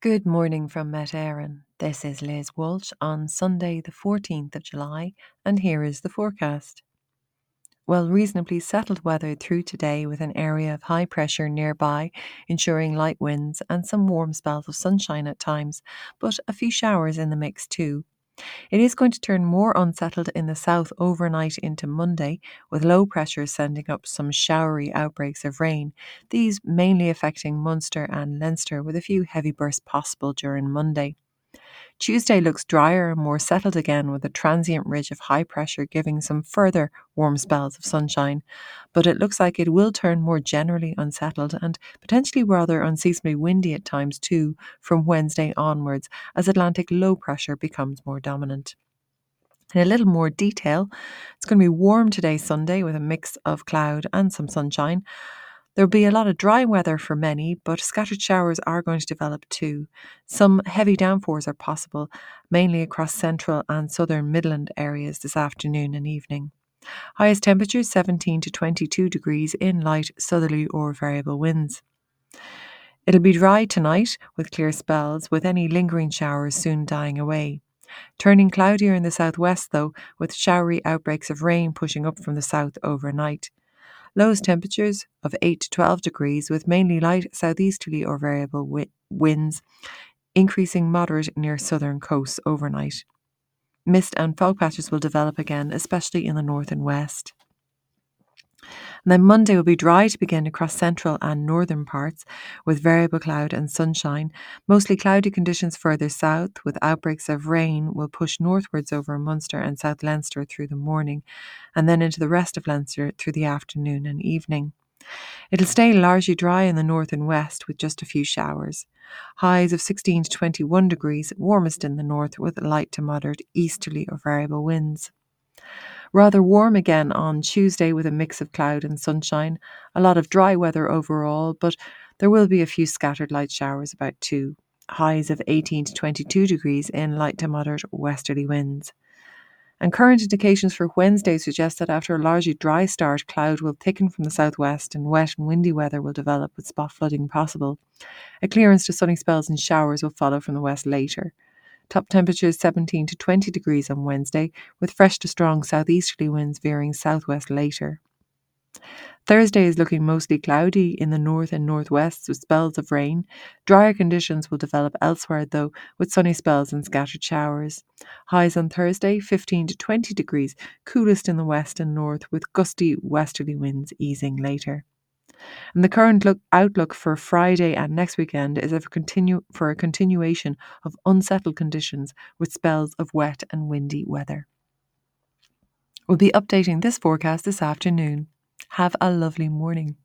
Good morning from Met Éireann. This is Liz Walsh on Sunday, the 14th of July, and here is the forecast. Well, reasonably settled weather through today with an area of high pressure nearby, ensuring light winds and some warm spells of sunshine at times, but a few showers in the mix too. It is going to turn more unsettled in the south overnight into Monday, with low pressure sending up some showery outbreaks of rain, these mainly affecting Munster and Leinster, with a few heavy bursts possible during Monday. Tuesday looks drier and more settled again, with a transient ridge of high pressure giving some further warm spells of sunshine, but it looks like it will turn more generally unsettled and potentially rather unseasonably windy at times too from Wednesday onwards as Atlantic low pressure becomes more dominant. In a little more detail, it's going to be warm today, Sunday, with a mix of cloud and some sunshine. There'll be a lot of dry weather for many, but scattered showers are going to develop too. Some heavy downpours are possible, mainly across central and southern Midland areas this afternoon and evening. Highest temperatures 17 to 22 degrees in light southerly or variable winds. It'll be dry tonight with clear spells, with any lingering showers soon dying away. Turning cloudier in the southwest, though, with showery outbreaks of rain pushing up from the south overnight. Lowest temperatures of 8 to 12 degrees, with mainly light southeasterly or variable winds, increasing moderate near southern coasts overnight. Mist and fog patches will develop again, especially in the north and west. And then Monday will be dry to begin across central and northern parts, with variable cloud and sunshine. Mostly cloudy conditions further south, with outbreaks of rain will push northwards over Munster and South Leinster through the morning, and then into the rest of Leinster through the afternoon and evening. It'll stay largely dry in the north and west with just a few showers. Highs of 16 to 21 degrees, warmest in the north with light to moderate easterly or variable winds. Rather warm again on Tuesday with a mix of cloud and sunshine. A lot of dry weather overall, but there will be a few scattered light showers about too. Highs of 18 to 22 degrees in light to moderate westerly winds. And current indications for Wednesday suggest that after a largely dry start, cloud will thicken from the southwest and wet and windy weather will develop with spot flooding possible. A clearance to sunny spells and showers will follow from the west later. Top temperatures 17 to 20 degrees on Wednesday, with fresh to strong southeasterly winds veering southwest later. Thursday is looking mostly cloudy in the north and northwest with spells of rain. Drier conditions will develop elsewhere though, with sunny spells and scattered showers. Highs on Thursday 15 to 20 degrees, coolest in the west and north with gusty westerly winds easing later. And the current outlook for Friday and next weekend is for a continuation of unsettled conditions with spells of wet and windy weather. We'll be updating this forecast this afternoon. Have a lovely morning.